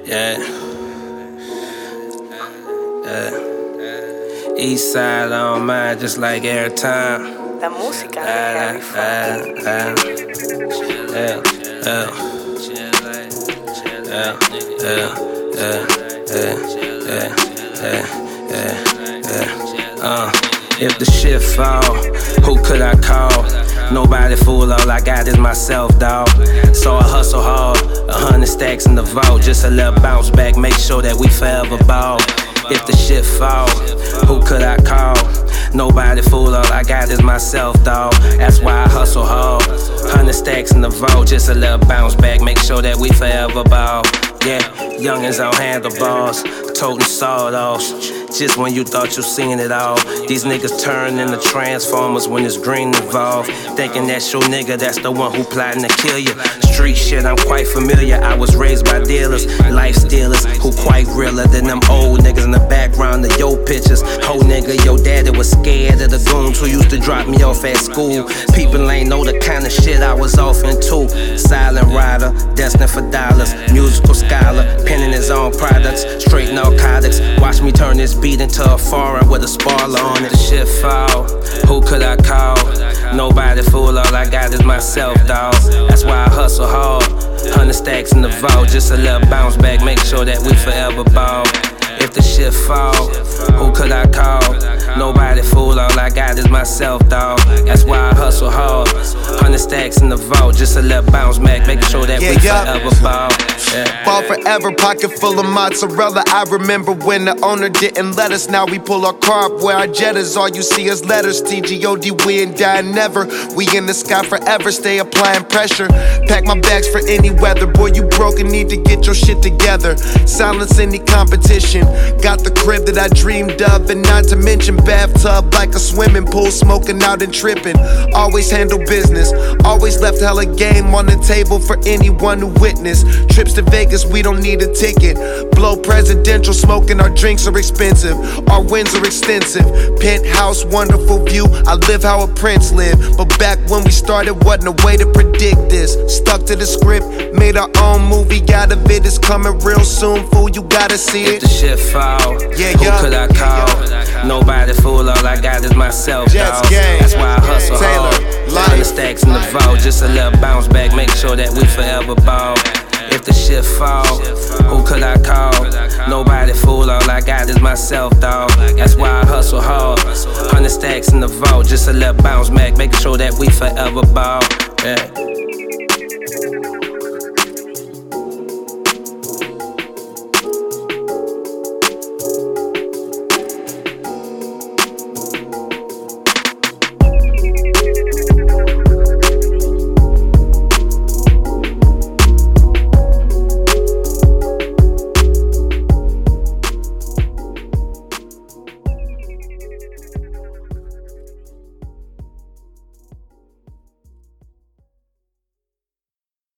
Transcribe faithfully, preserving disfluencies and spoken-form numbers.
Yeah. Yeah. East side on mine, just like every time. La música de Ah, Harry ah, Frank. ah. Yeah, yeah. Yeah, yeah, yeah, yeah, yeah, yeah, yeah, yeah. Uh, if the shit fall, who could I call? Nobody fool, all I got is myself, dawg. So I hustle hard, a hundred stacks in the vault, just a little bounce back, make sure that we forever ball. If the shit fall, who could I call? Nobody fool, all I got is myself, dawg. That's why I hustle hard. Hundred stacks in the vault, just a little bounce back, make sure that we forever ball. Yeah, youngins on handlebars, toting sawed-offs. Just when you thought you seen it all, these niggas turn into transformers when it's green involved. Thinking that's your nigga, that's the one who plotting to kill you. Street shit, I'm quite familiar. I was raised by dealers, life stealers, who quite realer than them old niggas in the background of your pictures. Ho nigga, your daddy was scared of the goons who used to drop me off at school. People ain't know the kind of shit I was off into. Silent rider, destined for dollars, musical scholar, penning his own products, straight narcotics. Watch me turn this beat into a foreign with a spoiler on it. The shit fall, who could I call? Nobody fool, all I got is myself, dawg. That's why I hustle hard. Hundred stacks in the vault, just a little bounce back, make sure that we forever ball. If the shit fall, who could I call? Nobody fool, all I got is myself, dawg. That's why I hustle hard. Hundred stacks in the vault, just a little bounce back, making sure that yeah, we yeah. forever ball. Yeah. Ball forever, pocket full of mozzarella. I remember when the owner didn't let us. Now we pull our car up where our Jettas. All you see is letters. T G O D, we ain't dying never. We in the sky forever, stay applying pressure. Pack my bags for any weather. Boy, you broken, need to get your shit together. Silence any competition. Got the crib that I dreamed of, and not to mention bathtub like a swimming pool, smoking out and tripping. Always handle business, always left hella game on the table for anyone who witnessed. Trips to Vegas, we don't need a ticket. Blow presidential, smoking, our drinks are expensive. Our wins are extensive. Penthouse, wonderful view, I live how a prince lived. But back when we started, wasn't a way to predict this. Stuck to the script, made our own movie out of it. It's coming real soon, fool, you gotta see it. If the shit fall, yeah, who yeah. could I call? Yeah. Nobody fool, all I got is myself, dawg. That's why I hustle Taylor, hard. Hundred stacks in the vault, just a little bounce back, make sure that we forever ball. If the shit fall, who could I call? Nobody fool, all I got is myself, dawg. That's why I hustle hard. Hundred stacks in the vault, just a little bounce back, making sure that we forever ball. Yeah.